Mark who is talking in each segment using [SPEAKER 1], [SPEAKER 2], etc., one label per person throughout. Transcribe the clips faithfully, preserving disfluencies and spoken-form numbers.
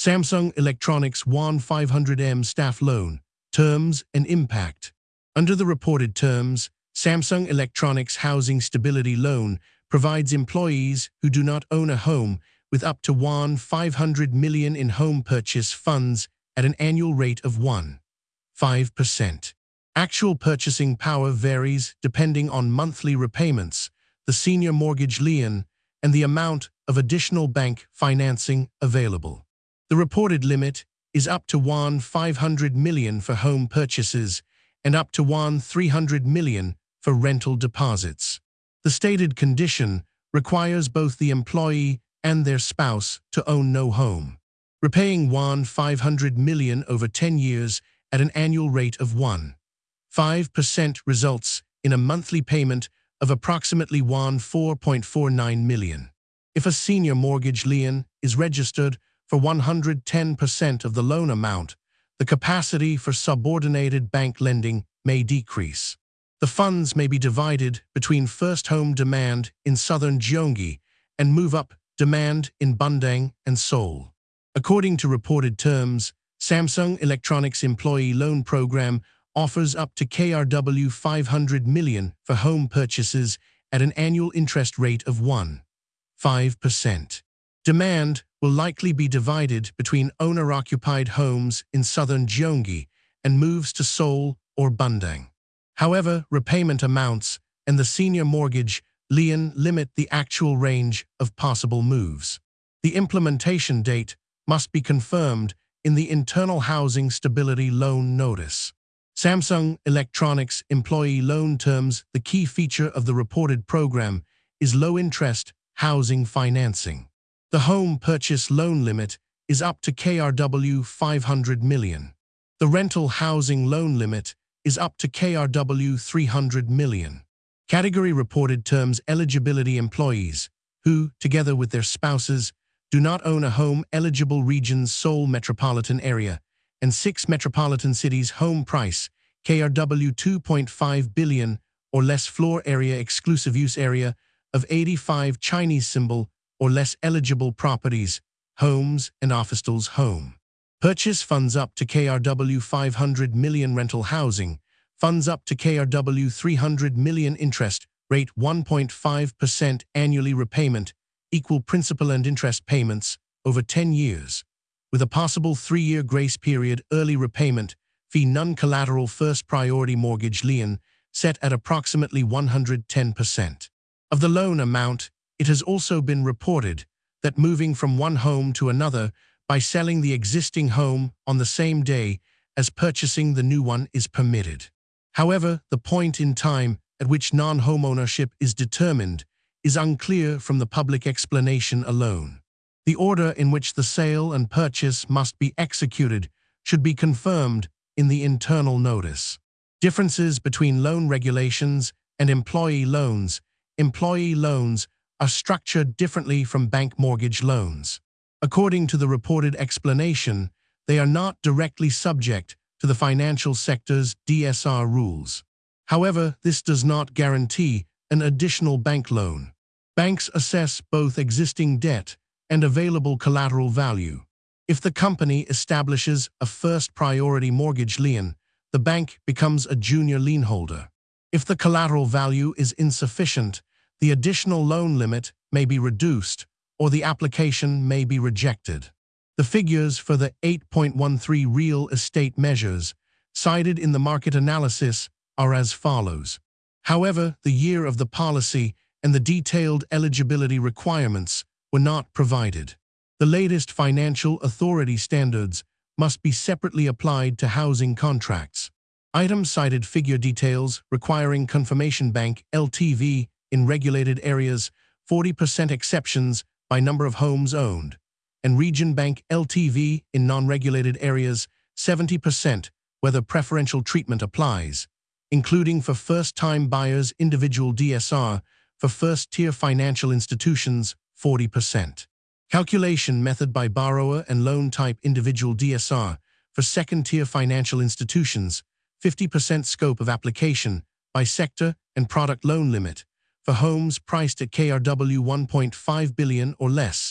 [SPEAKER 1] Samsung Electronics one five hundred M Staff Loan, Terms and Impact. Under the reported terms, Samsung Electronics Housing Stability Loan provides employees who do not own a home with up to five hundred million dollars in home purchase funds at an annual rate of one point five percent. Actual purchasing power varies depending on monthly repayments, the senior mortgage lien, and the amount of additional bank financing available. The reported limit is up to five hundred million dollars for home purchases and up to three hundred million dollars for rental deposits. The stated condition requires both the employee and their spouse to own no home. Repaying five hundred million dollars over ten years at an annual rate of one point five percent results in a monthly payment of approximately four point four nine million dollars. If a senior mortgage lien is registered for one hundred ten percent of the loan amount, the capacity for subordinated bank lending may decrease. The funds may be divided between first home demand in southern Gyeonggi and move-up demand in Bundang and Seoul. According to reported terms, Samsung Electronics Employee Loan Program offers up to K R W five hundred million dollars for home purchases at an annual interest rate of one point five percent. Demand will likely be divided between owner-occupied homes in southern Gyeonggi and moves to Seoul or Bundang. However, repayment amounts and the senior mortgage lien limit the actual range of possible moves. The implementation date must be confirmed in the Internal Housing Stability Loan Notice. Samsung Electronics Employee Loan Terms. The key feature of the reported program is low-interest housing financing. The home purchase loan limit is up to K R W five hundred million dollars. The rental housing loan limit is up to K R W three hundred million dollars. Category reported terms: eligibility employees who, together with their spouses, do not own a home. Eligible regions: Seoul metropolitan area and six metropolitan cities. Home price: K R W two point five billion dollars or less. Floor area: exclusive use area of eighty-five Chinese symbol or less. Eligible properties: homes and offices. Home purchase funds up to K R W five hundred million dollars. Rental housing funds up to K R W three hundred million dollars. Interest rate one point five percent. Annually repayment: equal principal and interest payments over ten years, with a possible three-year grace period. Early repayment fee: non-collateral first priority mortgage lien set at approximately one hundred ten percent of the loan amount. It has also been reported that moving from one home to another by selling the existing home on the same day as purchasing the new one is permitted. However, the point in time at which non-homeownership is determined is unclear from the public explanation alone. The order in which the sale and purchase must be executed should be confirmed in the internal notice. Differences between loan regulations and employee loans. Employee loans are structured differently from bank mortgage loans. According to the reported explanation, they are not directly subject to the financial sector's D S R rules. However, this does not guarantee an additional bank loan. Banks assess both existing debt and available collateral value. If the company establishes a first priority mortgage lien, the bank becomes a junior lien holder. If the collateral value is insufficient, the additional loan limit may be reduced or the application may be rejected. The figures for the eight point one three real estate measures cited in the market analysis are as follows. However, the year of the policy and the detailed eligibility requirements were not provided. The latest financial authority standards must be separately applied to housing contracts. Item cited: figure details requiring confirmation. Bank L T V in regulated areas, forty percent. Exceptions by number of homes owned, and region. Bank L T V in non-regulated areas, seventy percent, whether preferential treatment applies, including for first-time buyers. Individual D S R for first-tier financial institutions, forty percent. Calculation method by borrower and loan type. Individual D S R for second-tier financial institutions, fifty percent. Scope of application by sector and product. Loan limit for homes priced at K R W one point five billion dollars or less,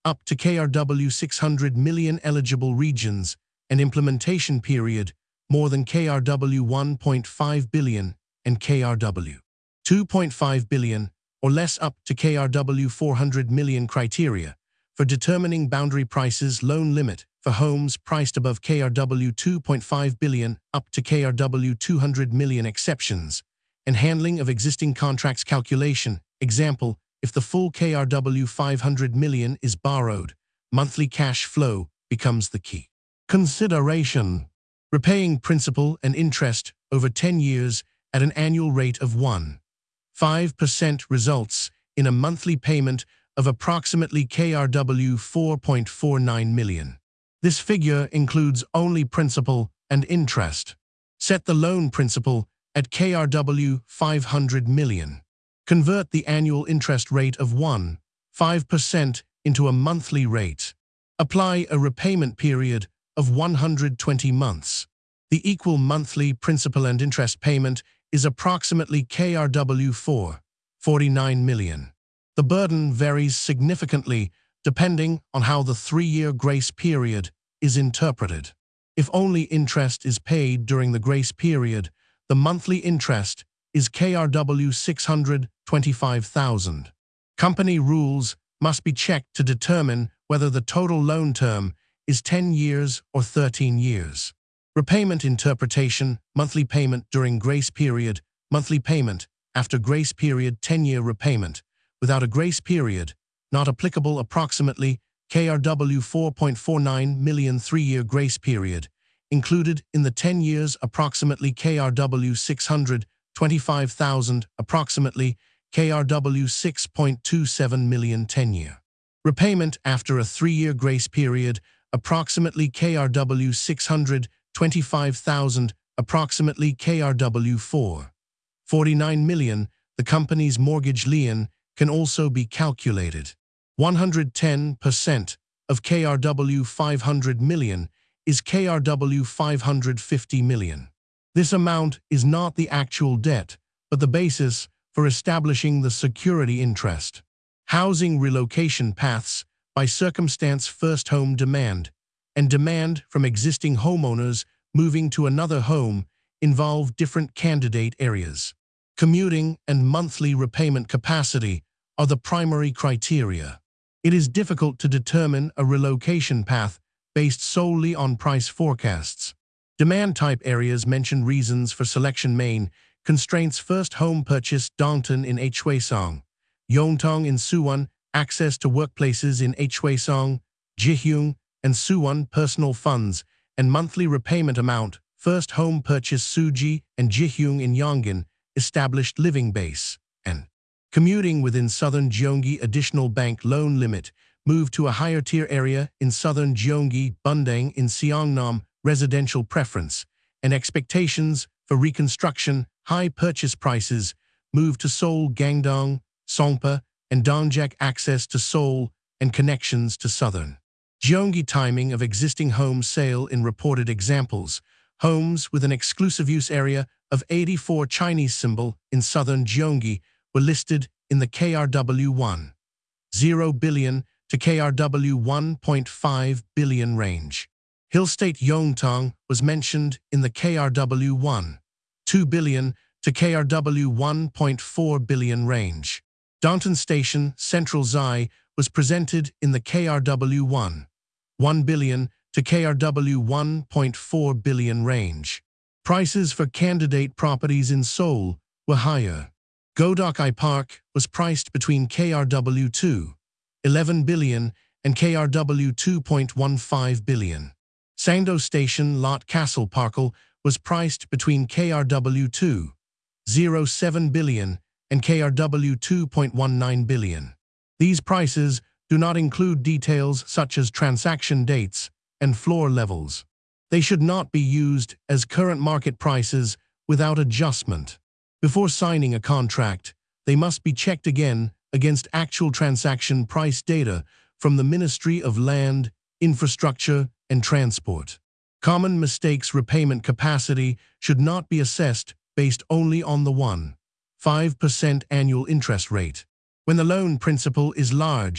[SPEAKER 1] up to K R W six hundred million eligible regions, and implementation period more than K R W one point five billion and K R W two point five billion or less up to K R W four hundred million criteria for determining boundary prices loan limit for homes priced above K R W two point five billion up to K R W two hundred million exceptions, and handling of existing contracts calculation. Example, if the full K R W five hundred million is borrowed, monthly cash flow becomes the key consideration. Repaying principal and interest over ten years at an annual rate of one point five percent results in a monthly payment of approximately K R W four point four nine million. This figure includes only principal and interest. Set the loan principal at K R W five hundred million. Convert the annual interest rate of one point five percent into a monthly rate. Apply a repayment period of one hundred twenty months. The equal monthly principal and interest payment is approximately K R W four point four nine million. The burden varies significantly depending on how the three-year grace period is interpreted. If only interest is paid during the grace period, the monthly interest is K R W six hundred twenty-five thousand. Company rules must be checked to determine whether the total loan term is ten years or thirteen years. Repayment interpretation, monthly payment during grace period, monthly payment after grace period, ten-year repayment. Without a grace period, not applicable approximately K R W four point four nine million three-year grace period. Included in the ten years approximately K R W six hundred twenty-five thousand, approximately K R W six point two seven million ten-year. Repayment after a three-year grace period, approximately K R W six hundred twenty-five thousand, approximately K R W four point four nine million. The company's mortgage lien can also be calculated. one hundred ten percent of K R W five hundred million is K R W five hundred fifty million. This amount is not the actual debt, but the basis for establishing the security interest. Housing relocation paths by circumstance: first home demand and demand from existing homeowners moving to another home involve different candidate areas. Commuting and monthly repayment capacity are the primary criteria. It is difficult to determine a relocation path based solely on price forecasts. Demand type areas mention reasons for selection: main constraints, first home purchase, Dongtan in Hwaseong, Yongtong in Suwon, access to workplaces in Hwaseong, Jihyung and Suwon, personal funds and monthly repayment amount, first home purchase, Suji and Jihyung in Yongin, established living base, and commuting within southern Gyeonggi, additional bank loan limit, move to a higher tier area in southern Gyeonggi, Bundang in Seongnam, residential preference, and expectations for reconstruction, high purchase prices, move to Seoul, Gangdong, Songpa, and Dongjak, access to Seoul and connections to southern Gyeonggi, timing of existing home sale in reported examples, homes with an exclusive use area of eighty-four Chinese symbol in southern Gyeonggi were listed in the K R W one point zero billion to K R W one point five billion range. Hillstate Yongtong was mentioned in the K R W one point two billion to K R W one point four billion range. Downton Station, Central Zai was presented in the K R W one point one billion to K R W one point four billion range. Prices for candidate properties in Seoul were higher. Godok Park was priced between K R W two point eleven billion and K R W two point one five billion. Sangdo Station Lot Castle Parkle was priced between K R W two point zero seven billion and K R W two point one nine billion. These prices do not include details such as transaction dates and floor levels. They should not be used as current market prices without adjustment. Before signing a contract, they must be checked again against actual transaction price data from the Ministry of Land, Infrastructure, and Transport. Common mistakes: repayment capacity should not be assessed based only on the one point five percent annual interest rate. When the loan principal is large,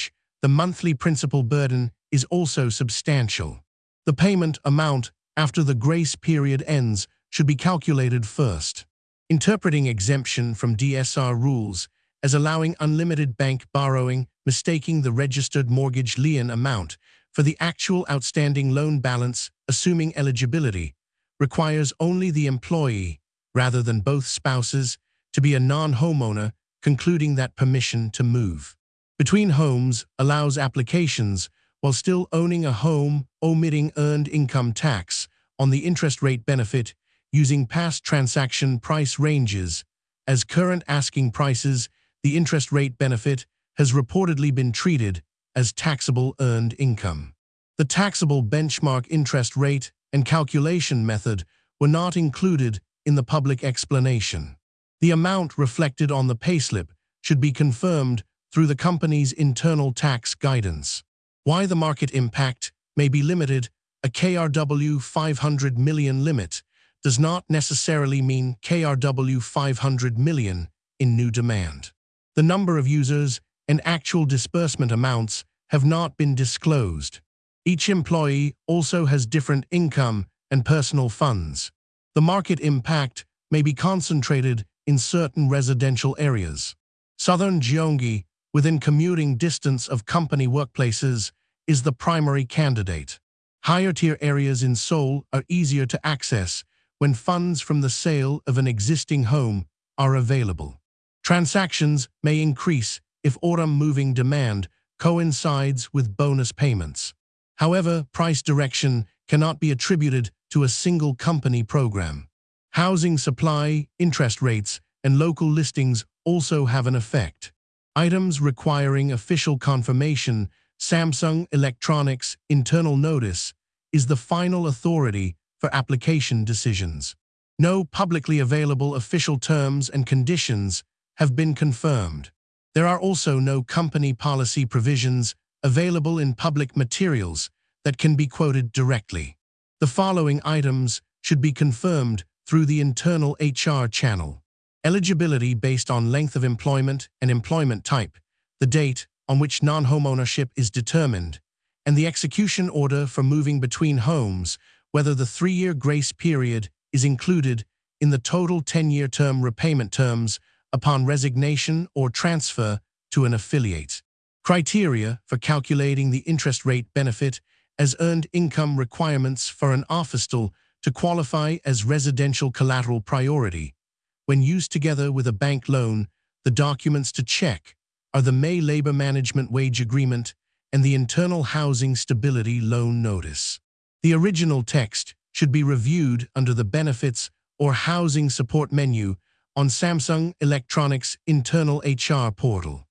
[SPEAKER 1] the monthly principal burden is also substantial. The payment amount after the grace period ends should be calculated first. Interpreting exemption from D S R rules as allowing unlimited bank borrowing, mistaking the registered mortgage lien amount for the actual outstanding loan balance, assuming eligibility, requires only the employee, rather than both spouses, to be a non-homeowner, concluding that permission to move between homes allows applications while still owning a home, omitting earned income tax on the interest rate benefit using past transaction price ranges. As current asking prices, the interest rate benefit has reportedly been treated as taxable earned income. The taxable benchmark interest rate and calculation method were not included in the public explanation. The amount reflected on the payslip should be confirmed through the company's internal tax guidance. Why the market impact may be limited, a K R W five hundred million limit does not necessarily mean K R W five hundred million in new demand. The number of users and actual disbursement amounts have not been disclosed. Each employee also has different income and personal funds. The market impact may be concentrated in certain residential areas. Southern Gyeonggi, within commuting distance of company workplaces, is the primary candidate. Higher-tier areas in Seoul are easier to access when funds from the sale of an existing home are available. Transactions may increase if autumn moving demand coincides with bonus payments. However, price direction cannot be attributed to a single company program. Housing supply, interest rates, and local listings also have an effect. Items requiring official confirmation, Samsung Electronics' internal notice is the final authority for application decisions. No publicly available official terms and conditions have been confirmed. There are also no company policy provisions available in public materials that can be quoted directly. The following items should be confirmed through the internal H R channel. Eligibility based on length of employment and employment type, the date on which non-homeownership is determined, and the execution order for moving between homes, whether the three-year grace period is included in the total ten-year term repayment terms upon resignation or transfer to an affiliate. Criteria for calculating the interest rate benefit as earned income requirements for an official to qualify as residential collateral priority. When used together with a bank loan, the documents to check are the May Labor Management Wage Agreement and the Internal Housing Stability Loan Notice. The original text should be reviewed under the Benefits or Housing Support menu on Samsung Electronics' internal H R portal.